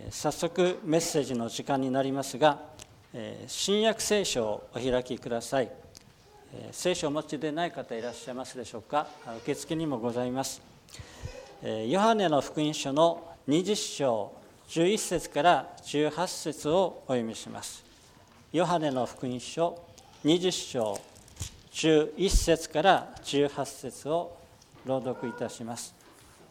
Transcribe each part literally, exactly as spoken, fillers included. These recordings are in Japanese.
早速メッセージの時間になりますが、新約聖書をお開きください。聖書をお持ちでない方いらっしゃいますでしょうか。受付にもございます。ヨハネの福音書のにじゅっ章じゅういち節からじゅうはち節をお読みします。ヨハネの福音書にじゅっ章じゅういち節からじゅうはち節を朗読いたします。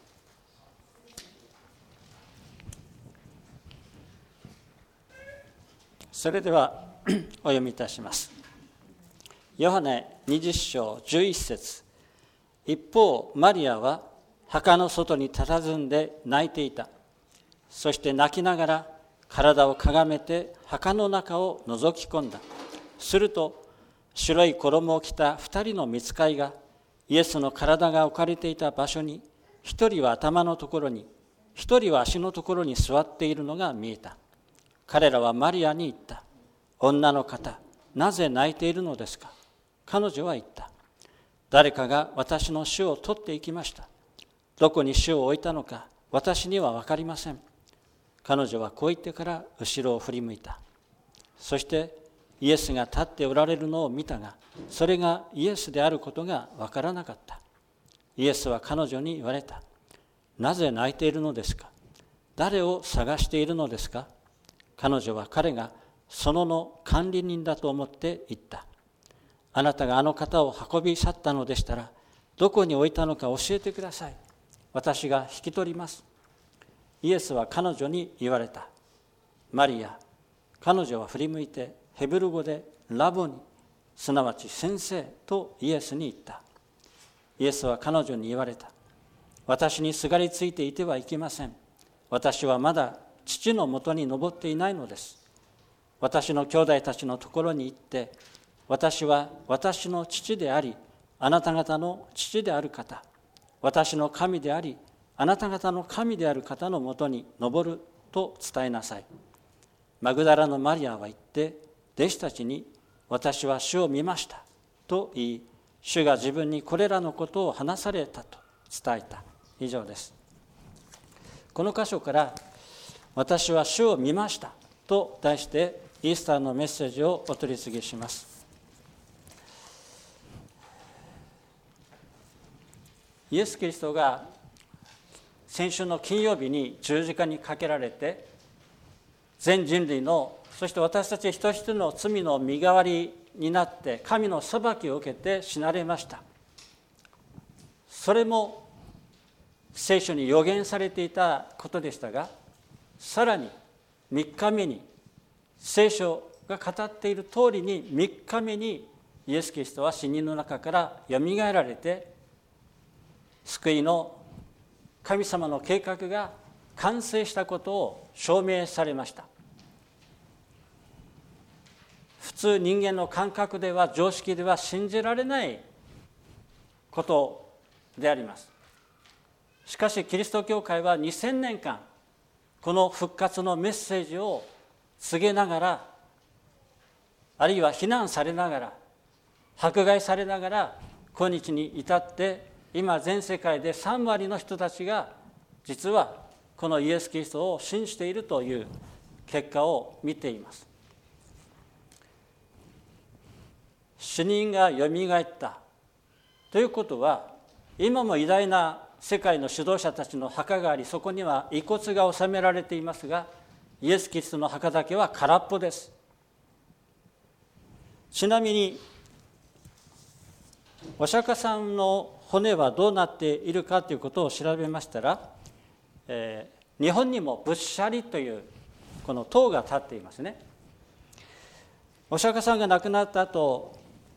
それではお読みいたします。ヨハネにじゅっ章じゅういち節。一方マリアは墓の外に佇んで泣いていた。そして泣きながら体をかがめて墓の中を覗き込んだ。すると白い衣を着た二人の御使いがイエスの体が置かれていた場所に、一人は頭のところに、一人は足のところに座っているのが見えた。彼らはマリアに言った。女の方、なぜ泣いているのですか。彼女は言った。誰かが私の主を取っていきました。どこに主を置いたのか私には分かりません。彼女はこう言ってから後ろを振り向いた。そしてイエスが立っておられるのを見たが、それがイエスであることが分からなかった。イエスは彼女に言われた。なぜ泣いているのですか。誰を探しているのですか。彼女は彼がそのの管理人だと思って言った。あなたがあの方を運び去ったのでしたら、どこに置いたのか教えてください。私が引き取ります。イエスは彼女に言われた。マリア。彼女は振り向いてヘブル語でラボニ、すなわち先生とイエスに言った。イエスは彼女に言われた。私にすがりついていてはいけません。私はまだ父のもとに登っていないのです。私の兄弟たちのところに行って、私は私の父であり、あなた方の父である方、私の神であり、あなた方の神である方のもとに登ると伝えなさい。マグダラのマリアは言って、弟子たちに、私は主を見ましたと言い、主が自分にこれらのことを話されたと伝えた。以上です。この箇所から、私は主を見ましたと題してイースターのメッセージをお取り次ぎします。イエス・キリストが先週の金曜日に十字架にかけられて、全人類の、そして私たち一人一人の罪の身代わりになって神の裁きを受けて死なれました。それも聖書に予言されていたことでしたが、さらにみっかめに聖書が語っている通りにみっかめにイエス・キリストは死人の中からよみがえられて、救いの神様の計画が完成したことを証明されました。普通人間の感覚では、常識では信じられないことであります。しかしキリスト教会はにせんねんかんこの復活のメッセージを告げながら、あるいは非難されながら、迫害されながら今日に至って、今全世界でさんわりの人たちが実はこのイエス・キリストを信じているという結果を見ています。死人がよみがえったということは、今も偉大な世界の指導者たちの墓があり、そこには遺骨が収められていますが、イエス・キリストの墓だけは空っぽです。ちなみにお釈迦さんの骨はどうなっているかということを調べましたら、えー、日本にも仏舎利というこの塔が立っていますね。お釈迦さんが亡くなった後、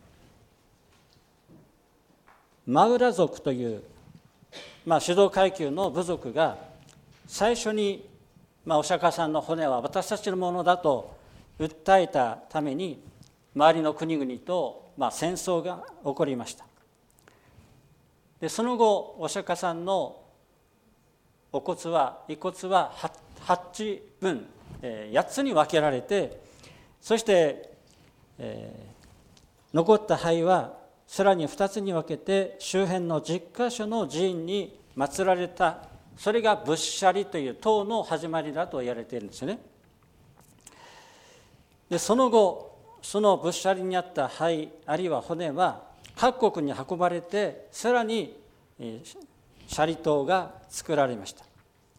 マウラ族という、まあ、指導階級の部族が最初に、まあ、お釈迦さんの骨は私たちのものだと訴えたために、周りの国々と、まあ、戦争が起こりました。でその後お釈迦さんのお骨は遺骨ははちぶん、えー、やっつに分けられて、そして、えー、残った灰はさらにふたつに分けて周辺のじゅっかしょの寺院に祀られたそれが仏舎利という塔の始まりだと言われているんですね。でその後、その仏舎利にあった灰あるいは骨は各国に運ばれて、さらに舎利塔が作られました。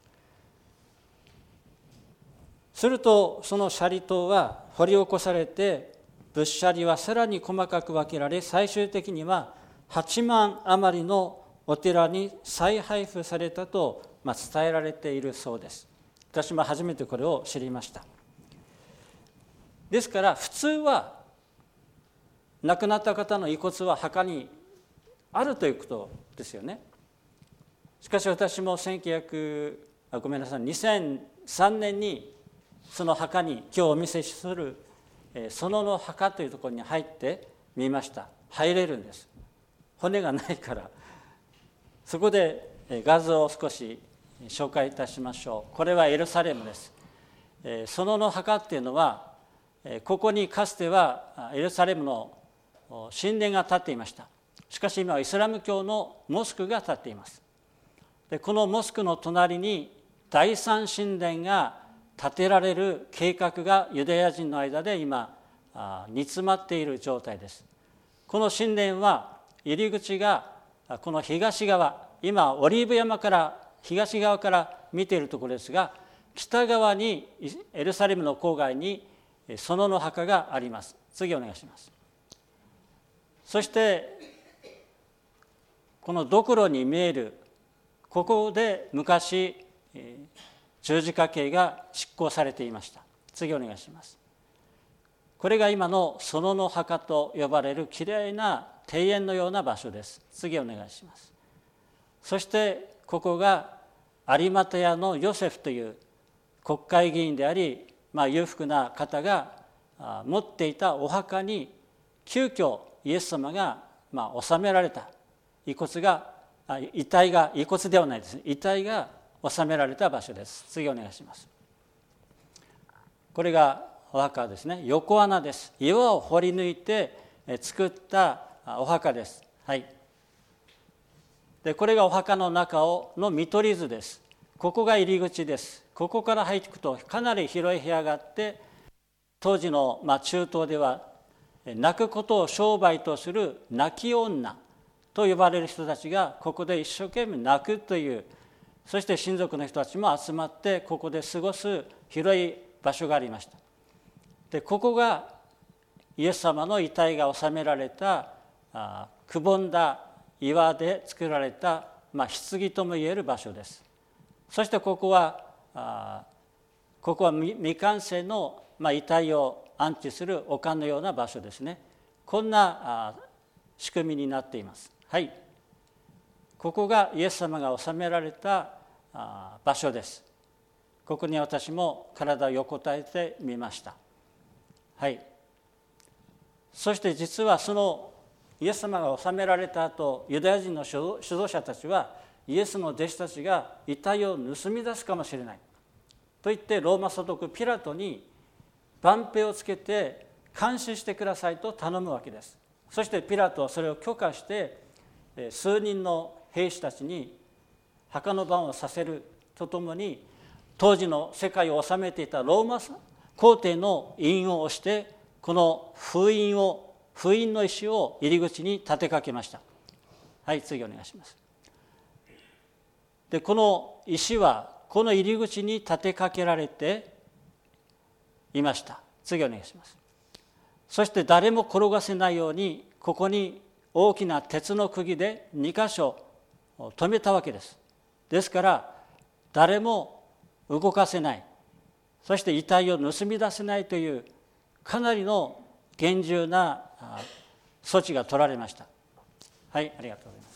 するとその舎利塔は掘り起こされて、仏舎利はさらに細かく分けられ、最終的にははちまん余りのお寺に再配布されたと伝えられているそうです。私も初めてこれを知りました。ですから普通は亡くなった方の遺骨は墓にあるということですよね。しかし私もせんきゅうひゃくあごめんなさいにせんさんねんにその墓に今日お見せする園の墓というところに入ってみました。入れるんです。骨がないから。そこで画像を少し紹介いたしましょう。これはエルサレムです。園の墓っていうのは、ここにかつてはエルサレムの神殿が建っていました。しかし今はイスラム教のモスクが建っています。でこのモスクの隣に第三神殿が建てられる計画がユダヤ人の間で今煮詰まっている状態です。この神殿は入り口がこの東側、今オリーブ山から東側から見ているところですが、北側にエルサレムの郊外に園の墓があります。次お願いします。そしてこのドクロに見えるここで昔十字架刑が執行されていました。次お願いします。これが今の園の墓と呼ばれるきれいな庭園のような場所です。次お願いします。そしてここが有股屋のヨセフという国会議員であり、まあ、裕福な方が持っていたお墓に急遽イエス様がまあ納められた遺骨が遺体が遺骨ではないですね遺体が納められた場所です。次お願いします。これがお墓ですね。横穴です。岩を掘り抜いて作ったお墓です。はい。でこれがお墓の中をの見取り図です。ここが入り口です。ここから入っていくとかなり広い部屋があって、当時のまあ中東では泣くことを商売とする泣き女と呼ばれる人たちがここで一生懸命泣くという、そして親族の人たちも集まってここで過ごす広い場所がありました。でここがイエス様の遺体が納められたあくぼんだ岩で作られた、まあ、棺ともいえる場所です。そしてここはあここは未完成の、まあ、遺体を安置する丘のような場所ですね。こんなあ仕組みになっています。はい。ここがイエス様が納められたあ場所です。ここに私も体を横たえてみました。はい。そして実はそのイエス様が納められた後、ユダヤ人の指導者たちはイエスの弟子たちが遺体を盗み出すかもしれないと言ってローマ総督ピラトに番兵をつけて監視してくださいと頼むわけです。そしてピラトはそれを許可して数人の兵士たちに墓の番をさせるとともに、当時の世界を治めていたローマ皇帝の印印を押してこの封印を封印の石を入り口に立てかけました。はい、次お願いします。でこの石はこの入り口に立てかけられていました。次お願いします。そして誰も転がせないようにここに大きな鉄の釘でにか所止めたわけです。ですから誰も動かせない、そして遺体を盗み出せないというかなりの厳重な措置が取られました。はい、ありがとうございます。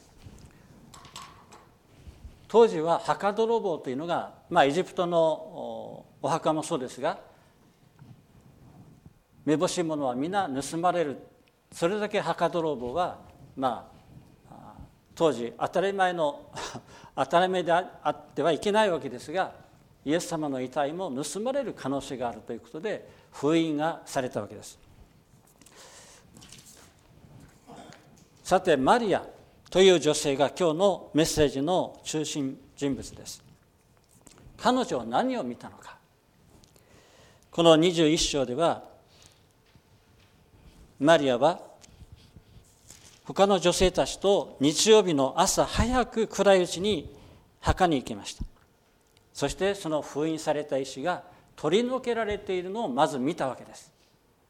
当時は墓泥棒というのが、まあ、エジプトのお墓もそうですが、めぼしいものは皆盗まれる。それだけ墓泥棒は、まあ、当時当たり前の当たり前であってはいけないわけですが、イエス様の遺体も盗まれる可能性があるということで封印がされたわけです。さてマリアという女性が今日のメッセージの中心人物です。彼女は何を見たのか。このにじゅういっ章では、マリアは他の女性たちと日曜日の朝早く暗いうちに墓に行きました。そしてその封印された石が取り除けられているのをまず見たわけです。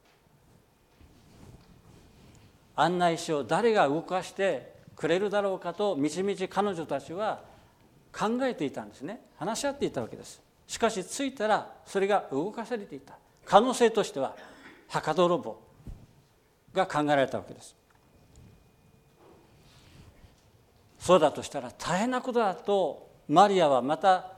あんな石を誰が動かしてくれるだろうかとみちみち彼女たちは考えていたんですね。話し合っていたわけです。しかし着いたらそれが動かされていた。可能性としては墓泥棒が考えられたわけです。そうだとしたら大変なことだとマリアはまた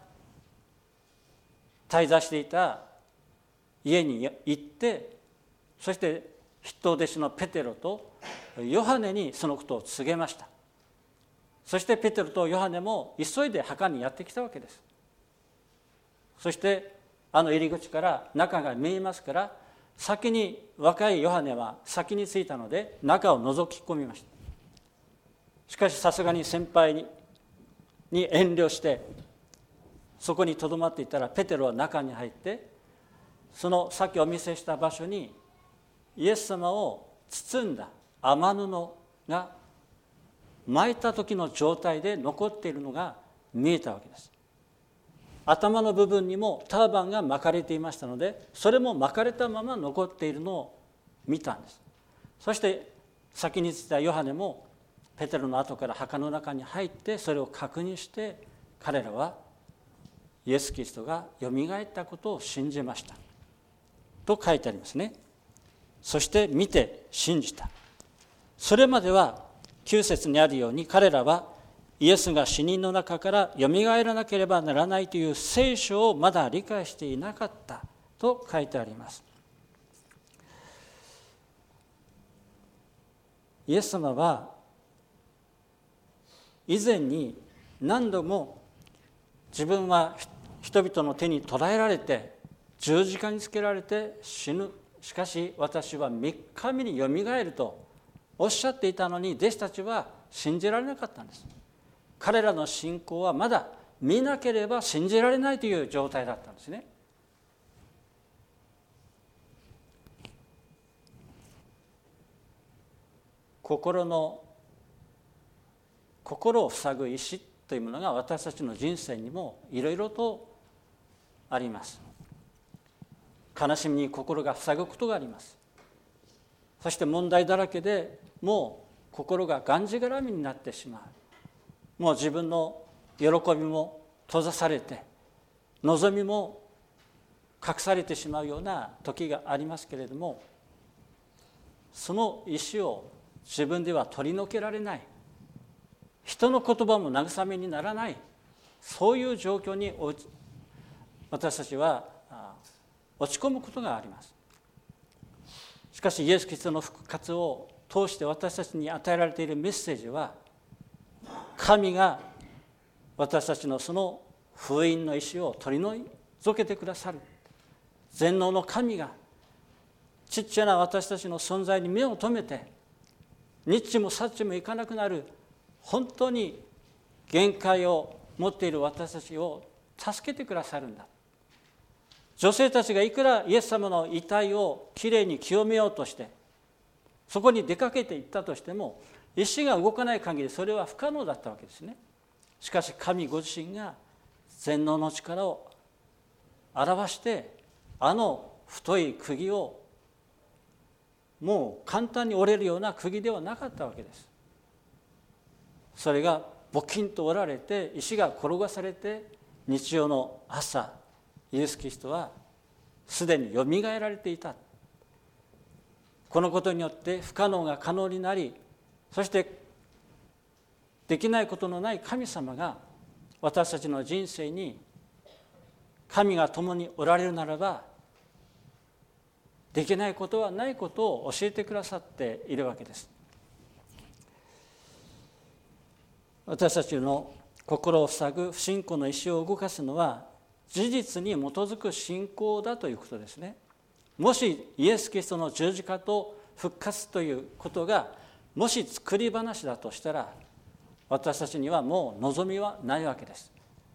滞在していた家に行って、そして筆頭弟子のペテロとヨハネにそのことを告げました。そしてペテロとヨハネも急いで墓にやってきたわけです。そしてあの入り口から中が見えますから、先に若いヨハネは先に着いたので中を覗き込みました。しかしさすがに先輩にに遠慮してそこにとどまっていたら、ペテロは中に入ってそのさっきお見せした場所にイエス様を包んだ雨布が巻いた時の状態で残っているのが見えたわけです。頭の部分にもターバンが巻かれていましたので、それも巻かれたまま残っているのを見たんです。そして先に着いたヨハネもペテロの後から墓の中に入ってそれを確認して、彼らはイエス・キリストがよみがえったことを信じましたと書いてありますね。そして見て信じた。それまではきゅう節にあるように、彼らはイエスが死人の中からよみがえらなければならないという聖書をまだ理解していなかったと書いてあります。イエス様は以前に何度も自分は人々の手に捕らえられて十字架につけられて死ぬ、しかし私はみっかめによみがえるとおっしゃっていたのに、弟子たちは信じられなかったんです。彼らの信仰はまだ見なければ信じられないという状態だったんですね。心の心を塞ぐ石というものが私たちの人生にもいろいろとあります。悲しみに心が塞ぐことがあります。そして問題だらけでもう心ががんじがらみになってしまう。もう自分の喜びも閉ざされて、望みも隠されてしまうような時がありますけれども、その石を自分では取り除けられない、人の言葉も慰めにならない、そういう状況に私たちは落ち込むことがあります。しかしイエス・キリストの復活を通して私たちに与えられているメッセージは、神が私たちのその封印の石を取り除けてくださる。全能の神がちっちゃな私たちの存在に目を留めて、ニッチもサッチもいかなくなる本当に限界を持っている私たちを助けてくださるんだ。女性たちがいくらイエス様の遺体をきれいに清めようとしてそこに出かけていったとしても、石が動かない限りそれは不可能だったわけですね。しかし神ご自身が全能の力を表して、あの太い釘をもう簡単に折れるような釘ではなかったわけです。それがボキンと折られて石が転がされて、日曜の朝イエス・キリストはすでによみがえられていた。このことによって不可能が可能になり、そしてできないことのない神様が私たちの人生に、神が共におられるならばできないことはないことを教えてくださっているわけです。私たちの心を塞ぐ不信仰の石を動かすのは、事実に基づく信仰だということですね。もしイエス・キリストの十字架と復活ということがもし作り話だとしたら、私たちにはもう望みはないわけです。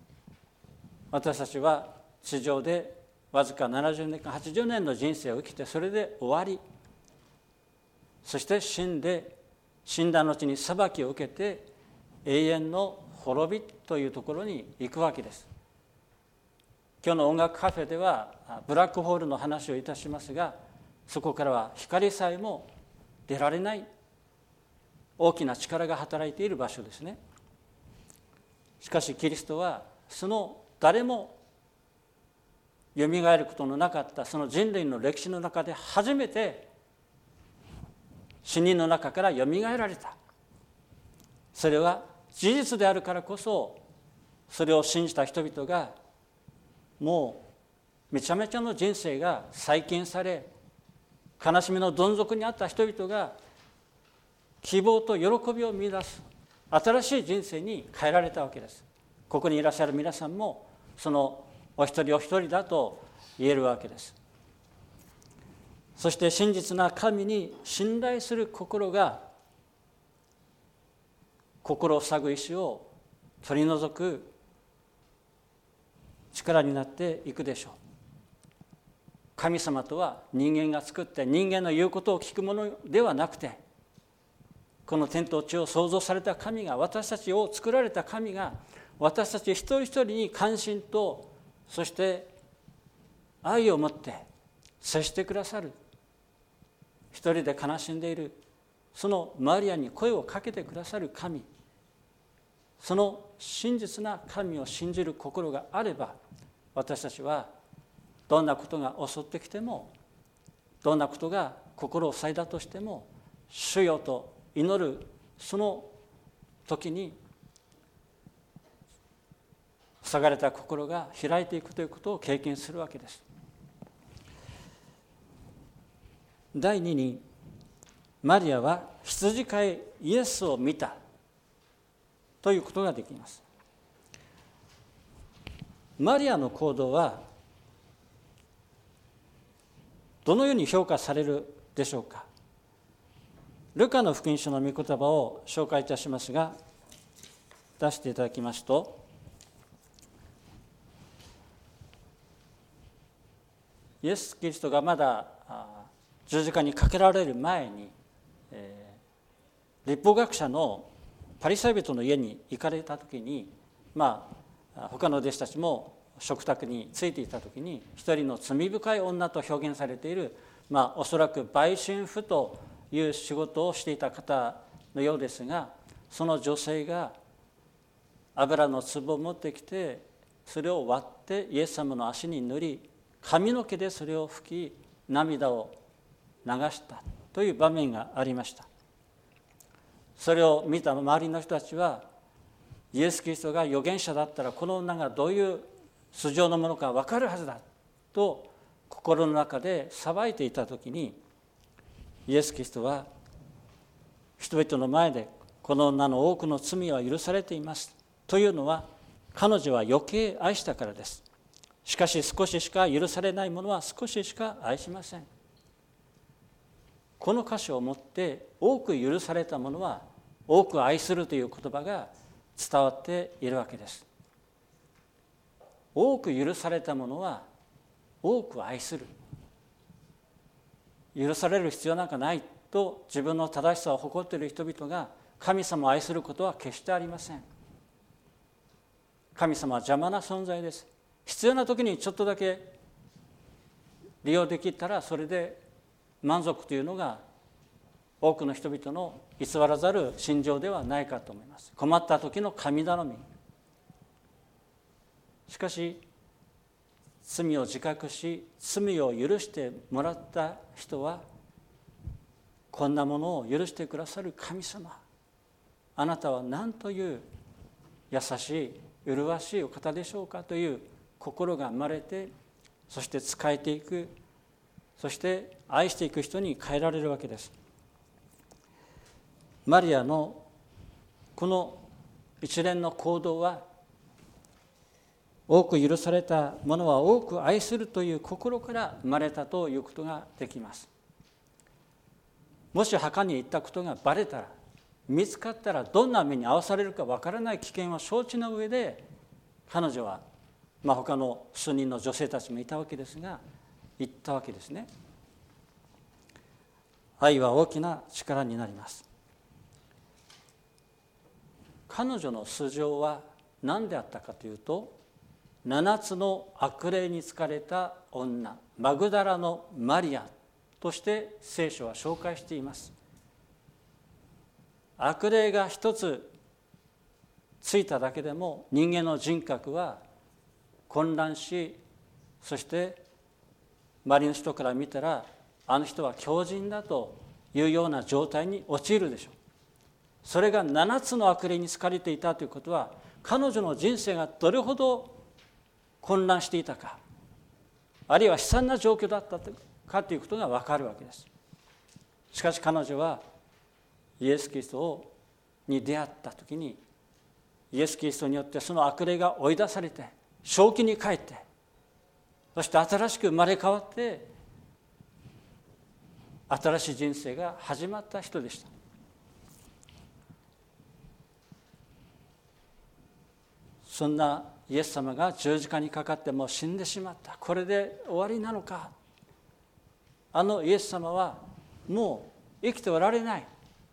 私たちは地上でわずかななじゅうねんかんはちじゅうねんの人生を生きて、それで終わり、そして死んで、死んだ後に裁きを受けて永遠の滅びというところに行くわけです。今日の音楽カフェではブラックホールの話をいたしますが、そこからは光さえも出られない大きな力が働いている場所ですね。しかしキリストはその誰もよみがえることのなかったその人類の歴史の中で初めて死人の中からよみがえられた。それは事実であるからこそ、それを信じた人々がもうめちゃめちゃの人生が再建され、悲しみのどん底にあった人々が希望と喜びを見出す新しい人生に変えられたわけです。ここにいらっしゃる皆さんもそのお一人お一人だと言えるわけです。そして真実な神に信頼する心が心を塞ぐ石を取り除く力になっていくでしょう。神様とは人間が作って人間の言うことを聞くものではなくて、この天と地を創造された神が、私たちを作られた神が私たち一人一人に関心とそして愛を持って接してくださる。一人で悲しんでいるそのマリアに声をかけてくださる神、その真実な神を信じる心があれば、私たちはどんなことが襲ってきても、どんなことが心を塞いだとしても、主よと祈るその時に塞がれた心が開いていくということを経験するわけです。第二に、マリアは羊飼いイエスを見たということができます。マリアの行動はどのように評価されるでしょうか。ルカの福音書の御言葉を紹介いたしますが、出していただきますと、イエス・キリストがまだ十字架にかけられる前に、えー、律法学者のパリサイ人の家に行かれた時に、まあ他の弟子たちも食卓についていた時に、一人の罪深い女と表現されている、まあおそらく売春婦という仕事をしていた方のようですが、その女性が油の壺を持ってきて、それを割ってイエス様の足に塗り、髪の毛でそれを拭き、涙を流したという場面がありました。それを見た周りの人たちは、イエス・キリストが預言者だったらこの女がどういう素性のものか分かるはずだと心の中で騒いでいたときに、イエス・キリストは人々の前でこの女の多くの罪は許されていますというのは、彼女は余計愛したからです。しかし少ししか許されないものは少ししか愛しません。この箇所をもって多く許されたものは多く愛するという言葉が伝わっているわけです。多く許されたものは多く愛する。許される必要なんかないと自分の正しさを誇っている人々が神様を愛することは決してありません。神様は邪魔な存在です。必要な時にちょっとだけ利用できたらそれで満足というのが多くの人々の偽らざる心情ではないかと思います。困った時の神頼み。しかし罪を自覚し罪を許してもらった人は、こんなものを許してくださる神様、あなたは何という優しい麗しいお方でしょうかという心が生まれて、そして仕えていく、そして愛していく人に変えられるわけです。マリアのこの一連の行動は、多く許されたものは多く愛するという心から生まれたということができます。もし墓に行ったことがバレたら、見つかったらどんな目に遭わされるかわからない危険を承知の上で、彼女はまあ、他の数人の女性たちもいたわけですが、言ったわけですね。愛は大きな力になります。彼女の素性は何であったかというと、七つの悪霊に疲れた女、マグダラのマリアとして聖書は紹介しています。悪霊が一つついただけでも人間の人格は混乱し、そして周りの人から見たらあの人は狂人だというような状態に陥るでしょう。それが七つの悪霊に疲れていたということは、彼女の人生がどれほど混乱していたか、あるいは悲惨な状況だったかということが分かるわけです。しかし彼女はイエス・キリストに出会った時に、イエス・キリストによってその悪霊が追い出されて正気に帰って、そして新しく生まれ変わって新しい人生が始まった人でした。そんなイエス様が十字架にかかってもう死んでしまった、これで終わりなのか。あのイエス様はもう生きておられない。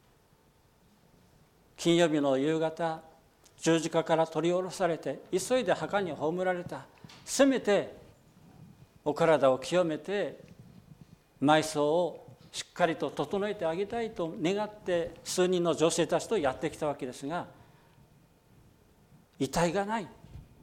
金曜日の夕方、十字架から取り下ろされて急いで墓に葬られた。せめてお体を清めて埋葬をしっかりと整えてあげたいと願って数人の女性たちとやってきたわけですが、遺体がない。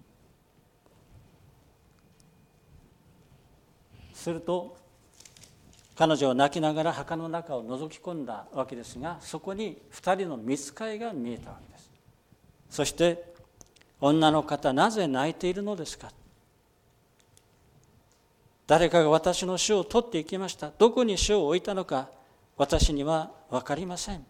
すると彼女は泣きながら墓の中を覗き込んだわけですが、そこに二人の御使いが見えたわけです。そして女の方、なぜ泣いているのですか。誰かが私の主を取っていきました。どこに主を置いたのか私には分かりません。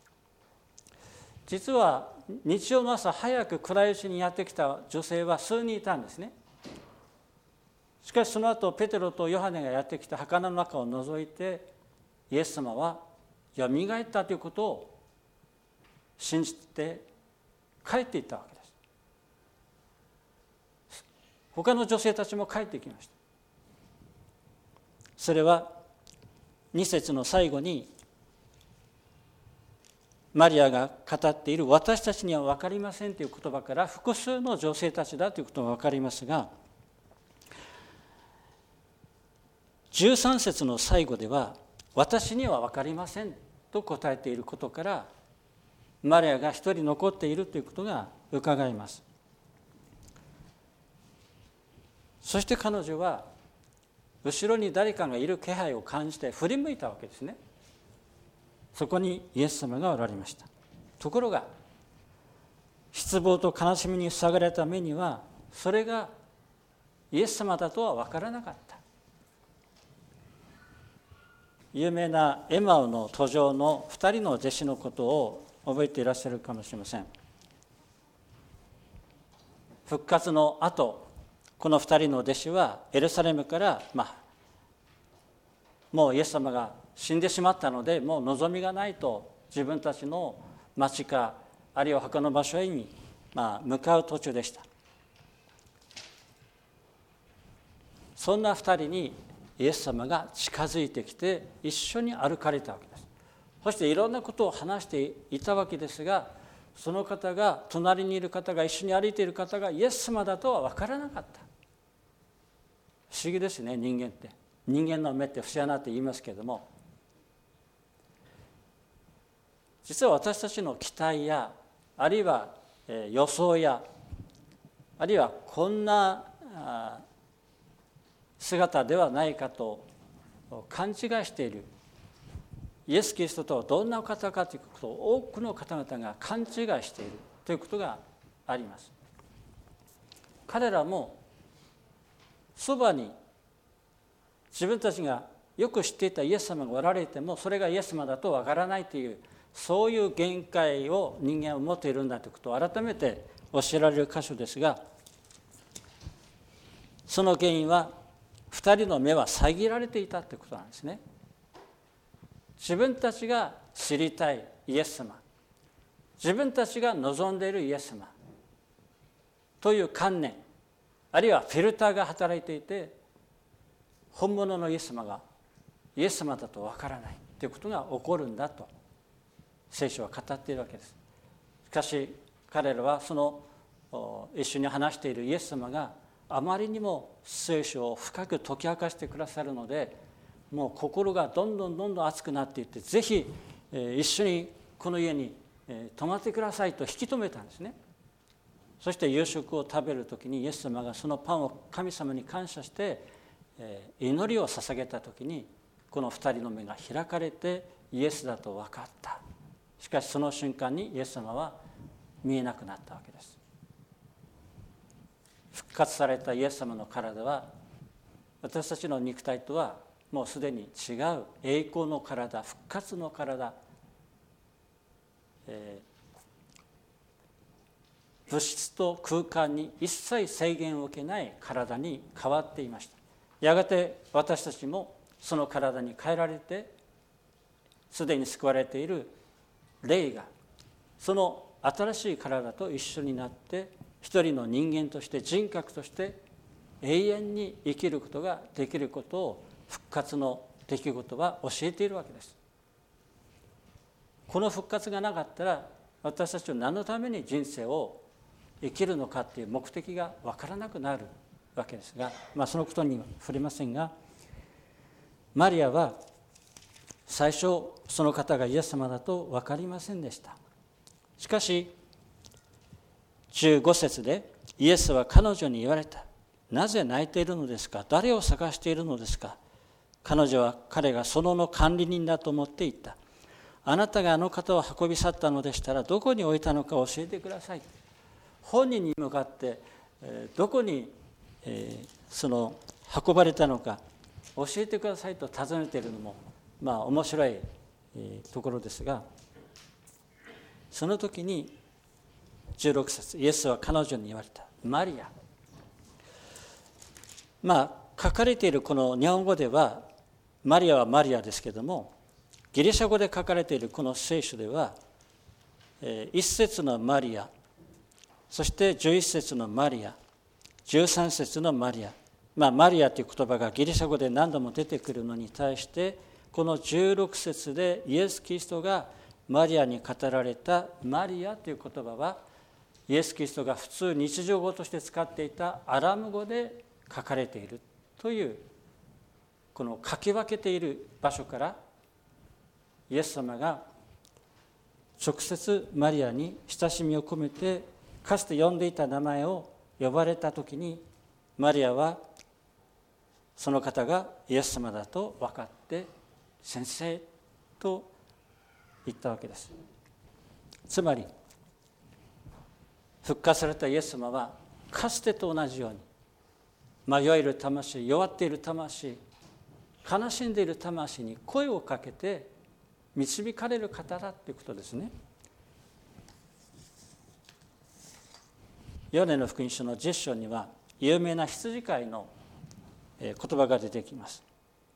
実は日曜の朝早く暗いうちにやってきた女性は数人いたんですね。しかしその後ペテロとヨハネがやってきた墓の中を覗いて、イエス様はよみがえったということを信じて帰っていったわけです。他の女性たちも帰ってきました。それはに節の最後にマリアが語っている私たちには分かりませんという言葉から複数の女性たちだということが分かりますが、じゅうさん節の最後では私には分かりませんと答えていることから、マリアが一人残っているということが伺えます。そして彼女は後ろに誰かがいる気配を感じて振り向いたわけですね。そこにイエス様がおられました。ところが失望と悲しみに塞がれた目には、それがイエス様だとは分からなかった。有名なエマウの途上の二人の弟子のことを覚えていらっしゃるかもしれません。復活の後、この二人の弟子はエルサレムから、まあ、もうイエス様が死んでしまったのでもう望みがないと、自分たちの町かあるいは他の場所へに、まあ、向かう途中でした。そんな二人にイエス様が近づいてきて一緒に歩かれたわけです。そしていろんなことを話していたわけですが、その方が、隣にいる方が、一緒に歩いている方がイエス様だとは分からなかった。不思議ですね、人間って。人間の目って不思議なって言いますけれども、実は私たちの期待や、あるいは予想や、あるいはこんな姿ではないかと勘違いしているイエス・キリストとはどんな方かということを多くの方々が勘違いしているということがあります。彼らもそばに自分たちがよく知っていたイエス様がおられても、それがイエス様だとわからないという、そういう限界を人間は持っているんだということを改めて教えられる箇所ですが、その原因は二人の目は遮られていたということなんですね。自分たちが知りたいイエス様、自分たちが望んでいるイエス様という観念、 あるいはフィルターが働いていて、本物のイエス様がイエス様だとわからないということが起こるんだと聖書は語っているわけです。しかし彼らはその一緒に話しているイエス様があまりにも聖書を深く解き明かしてくださるので、もう心がどんどんどんどん熱くなっていって、ぜひ一緒にこの家に泊まってくださいと引き止めたんですね。そして夕食を食べるときにイエス様がそのパンを神様に感謝して祈りを捧げたときに、この二人の目が開かれてイエスだと分かった。しかしその瞬間にイエス様は見えなくなったわけです。復活されたイエス様の体は私たちの肉体とはもうすでに違う栄光の体、復活の体、えー、物質と空間に一切制限を受けない体に変わっていました。やがて私たちもその体に変えられて、すでに救われている霊がその新しい体と一緒になって一人の人間として、人格として永遠に生きることができることを復活の出来事は教えているわけです。この復活がなかったら私たちは何のために人生を生きるのかという目的が分からなくなるわけですが、まあ、そのことには触れませんが、マリアは最初その方がイエス様だと分かりませんでした。しかしじゅうご節でイエスは彼女に言われた。なぜ泣いているのですか？誰を探しているのですか？彼女は彼が園の管理人だと思って言った。あなたがあの方を運び去ったのでしたらどこに置いたのか教えてください。本人に向かってどこにその運ばれたのか教えてくださいと尋ねているのもまあ面白いところですが、その時にじゅうろく節、イエスは彼女に言われた。マリア。まあ書かれているこの日本語ではマリアはマリアですけれども、ギリシャ語で書かれているこの聖書では一節のマリア、そしてじゅういち節のマリア、じゅうさん節のマリア、まあ、マリアという言葉がギリシャ語で何度も出てくるのに対して、このじゅうろく節でイエス・キリストがマリアに語られたマリアという言葉は、イエス・キリストが普通日常語として使っていたアラム語で書かれているという、この書き分けている場所からイエス様が直接マリアに親しみを込めてかつて呼んでいた名前を呼ばれたときに、マリアはその方がイエス様だと分かって先生と言ったわけです。つまり復活されたイエス様はかつてと同じように迷える魂、弱っている魂、悲しんでいる魂に声をかけて導かれる方だということですね。ヨハネの福音書のじゅっ章には有名な羊飼いの言葉が出てきます。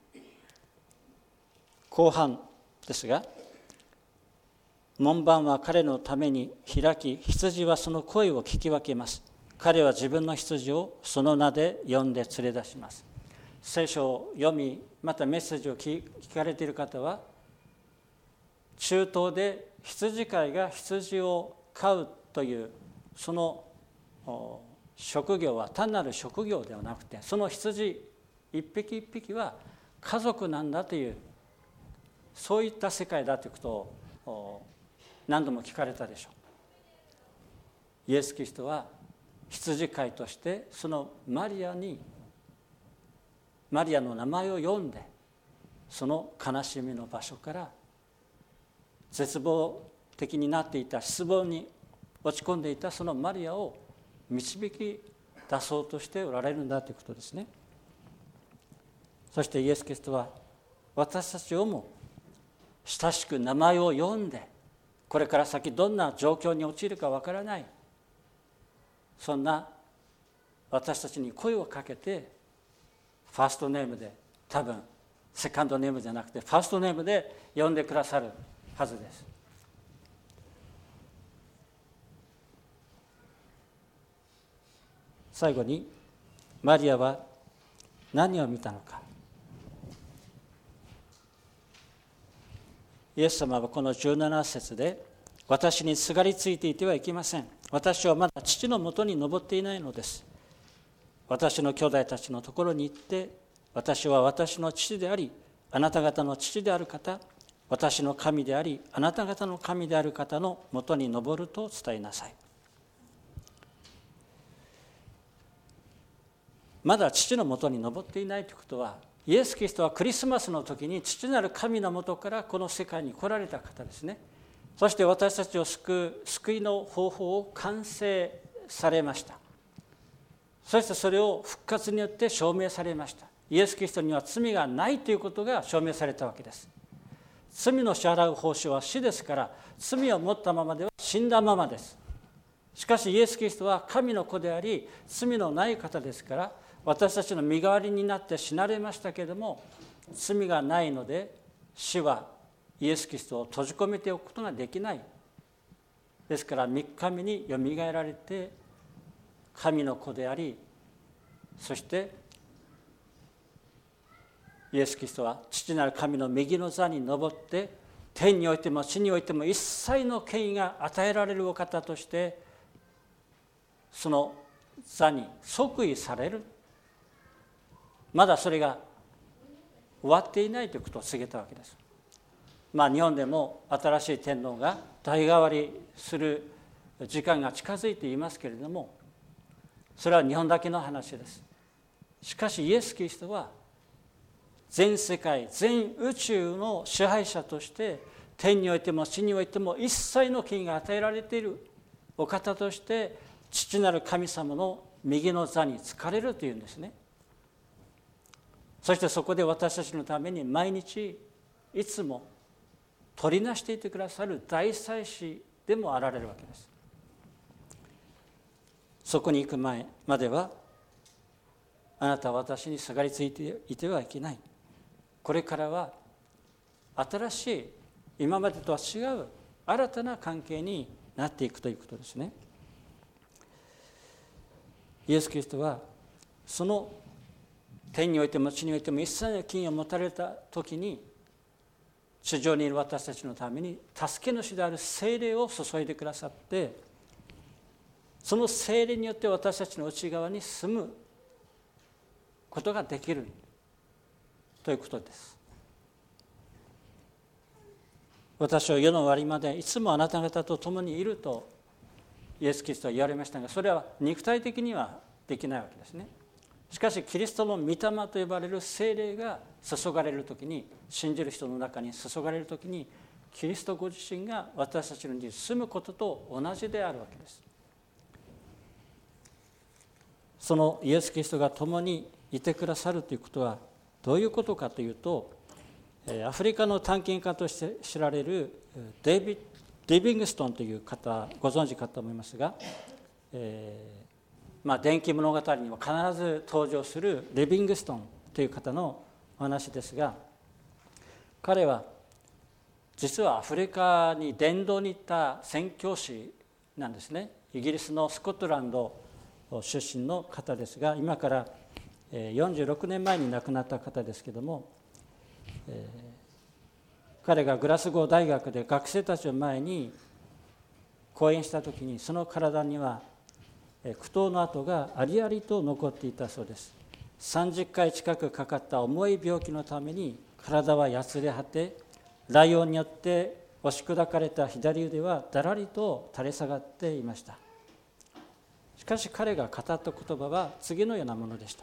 後半ですが、門番は彼のために開き、羊はその声を聞き分けます。彼は自分の羊をその名で呼んで連れ出します。聖書を読み、またメッセージを聞かれている方は、中東で羊飼いが羊を飼うというその職業は単なる職業ではなくて、その羊一匹一匹は家族なんだという、そういった世界だということを何度も聞かれたでしょう。イエス・キリストは羊飼いとしてそのマリアにマリアの名前を呼んで、その悲しみの場所から絶望的になっていた、失望に落ち込んでいたそのマリアを導き出そうとしておられるんだということですね。そしてイエス・キリストは私たちをも親しく名前を呼んで、これから先どんな状況に陥るかわからない、そんな私たちに声をかけて、ファーストネームで、多分セカンドネームじゃなくてファーストネームで呼んでくださるはずです。最後にマリアは何を見たのか。イエス様はこのじゅうなな節で、私にすがりついていてはいけません。私はまだ父のもとに登っていないのです。私の兄弟たちのところに行って、私は私の父であり、あなた方の父である方、私の神であり、あなた方の神である方のもとに登ると伝えなさい。まだ父のもとに登っていないということは、イエス・キリストはクリスマスの時に父なる神のもとからこの世界に来られた方ですね。そして私たちを救う救いの方法を完成されました。そしてそれを復活によって証明されました。イエス・キリストには罪がないということが証明されたわけです。罪の支払う報酬は死ですから、罪を持ったままでは死んだままです。しかしイエス・キリストは神の子であり、罪のない方ですから、私たちの身代わりになって死なれましたけれども、罪がないので死はイエス・キリストを閉じ込めておくことができない。ですからみっかめによみがえられて、神の子であり、そしてイエス・キリストは父なる神の右の座に上って、天においても地においても一切の権威が与えられるお方として、その座に即位される。まだそれが終わっていないということを告げたわけです。まあ日本でも新しい天皇が代替わりする時間が近づいていますけれども、それは日本だけの話です。しかしイエス・キリストは全世界全宇宙の支配者として、天においても地においても一切の権威が与えられているお方として、父なる神様の右の座につかれるというんですね。そしてそこで私たちのために毎日いつも取りなしていてくださる大祭司でもあられるわけです。そこに行く前までは、あなたは私にすがりついていてはいけない。これからは新しい、今までとは違う新たな関係になっていくということですね。イエス・キリストはその天においても地においても一切の権威を持たれた時に、地上にいる私たちのために助け主である聖霊を注いでくださって、その聖霊によって私たちの内側に住むことができるということです。私は世の終わりまでいつもあなた方と共にいるとイエス・キリストは言われましたが、それは肉体的にはできないわけですね。しかしキリストの御霊と呼ばれる聖霊が注がれるときに、信じる人の中に注がれるときに、キリストご自身が私たちのに住むことと同じであるわけです。そのイエス・キリストが共にいてくださるということはどういうことかというと、アフリカの探検家として知られるデイビッド・リビングストンという方、ご存知かと思いますが、えーまあ、電気物語にも必ず登場するリビングストンという方のお話ですが、彼は実はアフリカに伝道に行った宣教師なんですね。イギリスのスコットランド出身の方ですが、今からよんじゅうろくねんまえに亡くなった方ですけれども、えー、彼がグラスゴー大学で学生たちを前に講演したときに、その体には苦闘の跡がありありと残っていたそうです。さんじゅっかい近くかかった重い病気のために体はやつれ果て、ライオンによって押し砕かれた左腕はだらりと垂れ下がっていました。しかし彼が語った言葉は次のようなものでした。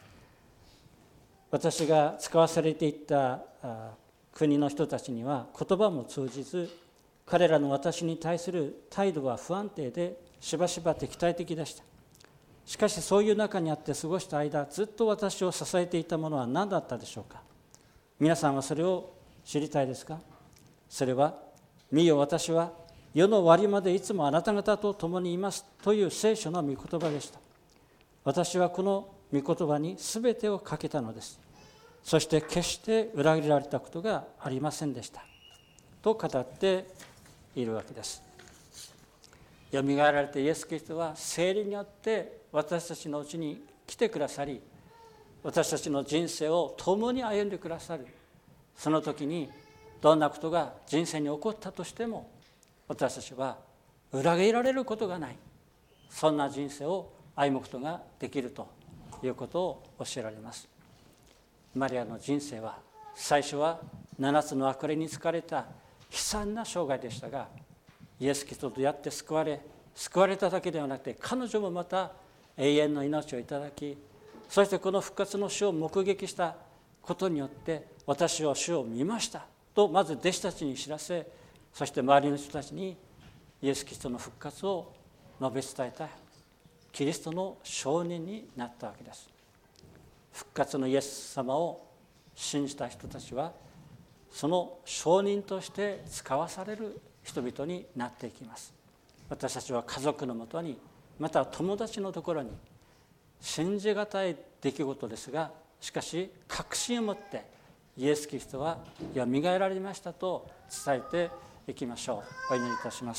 私が使わされていった国の人たちには言葉も通じず、彼らの私に対する態度は不安定でしばしば敵対的でした。しかしそういう中にあって過ごした間、ずっと私を支えていたものは何だったでしょうか。皆さんはそれを知りたいですか。それは、見よ私は世の終わりまでいつもあなた方と共にいますという聖書の御言葉でした。私はこの御言葉に全てをかけたのです。そして決して裏切られたことがありませんでしたと語っているわけです。よみがえられてイエス・キリストは聖霊によって私たちのうちに来てくださり、私たちの人生を共に歩んでくださる。その時にどんなことが人生に起こったとしても、私たちは裏切られることがない、そんな人生を歩むことができるということを教えられます。マリアの人生は最初は七つの悪霊に疲れた悲惨な生涯でしたが、イエス・キリストと出会って救われ、救われただけではなくて、彼女もまた永遠の命をいただき、そしてこの復活の主を目撃したことによって、私は主を見ましたとまず弟子たちに知らせ、そして周りの人たちにイエス・キリストの復活を述べ伝えたキリストの証人になったわけです。復活のイエス様を信じた人たちは、その証人として使わされる人々になっていきます。私たちは家族のもとに、また友達のところに、信じがたい出来事ですが、しかし確信を持ってイエス・キリストはよみがえられましたと伝えていきましょう。お祈りいたします。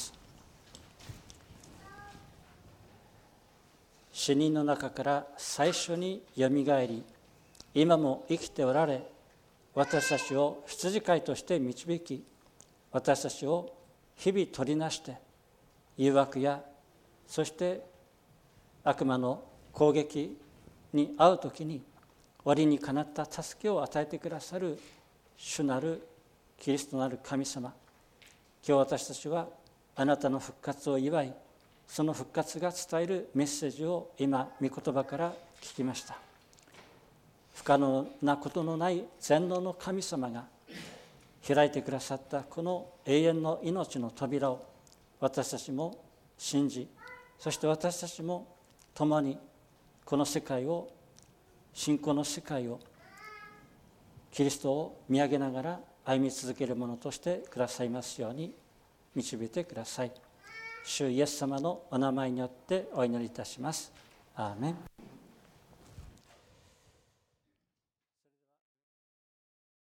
死人の中から最初によみがえり、今も生きておられ、私たちを羊飼いとして導き、私たちを日々取りなして、誘惑やそして悪魔の攻撃に遭うときに割にかなった助けを与えてくださる主なるキリストなる神様、今日私たちはあなたの復活を祝い、その復活が伝えるメッセージを今御言葉から聞きました。不可能なことのない全能の神様が開いてくださったこの永遠の命の扉を私たちも信じ、そして私たちも共にこの世界を、信仰の世界を、キリストを見上げながら歩み続けるものとしてくださいますように導いてください。主イエス様のお名前によってお祈りいたします。アーメン。